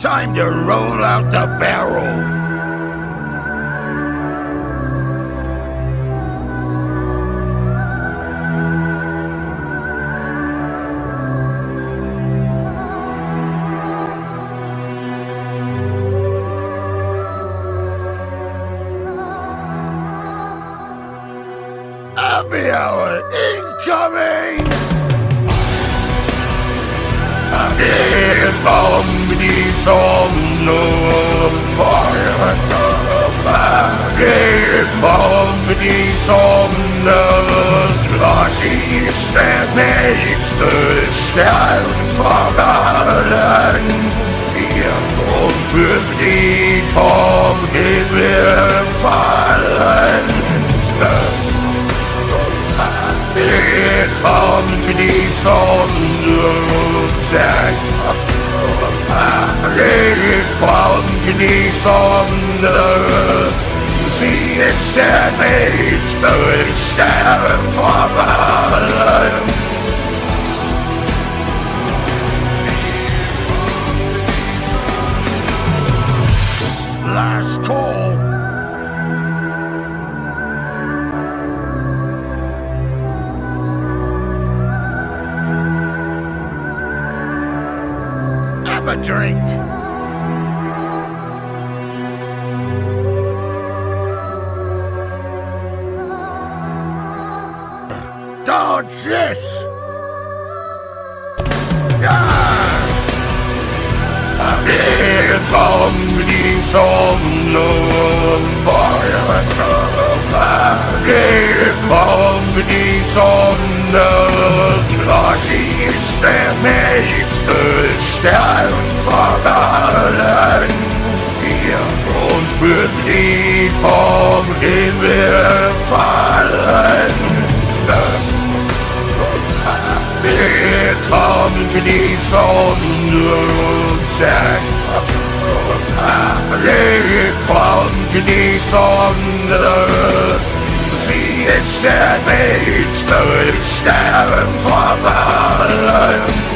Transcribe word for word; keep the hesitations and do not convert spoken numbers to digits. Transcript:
Time to roll out the barrel. Happy hour incoming! Again, bombity somno fire. Again, bombity somno glossy that makes the stand forgotten. Fear bombity from the fallen. It comes to the sun that it comes to the sun. See it's that makes the stand for balance. Last call. A drink. Dodge this. Ah! Again, bombity somno fire. Again, bombity somno glossy that makes the stand forgotten. Fear und Befried vom Himmel fallen. It comes to the sunset. It comes to the sunset. See it's that makes the stand for balance.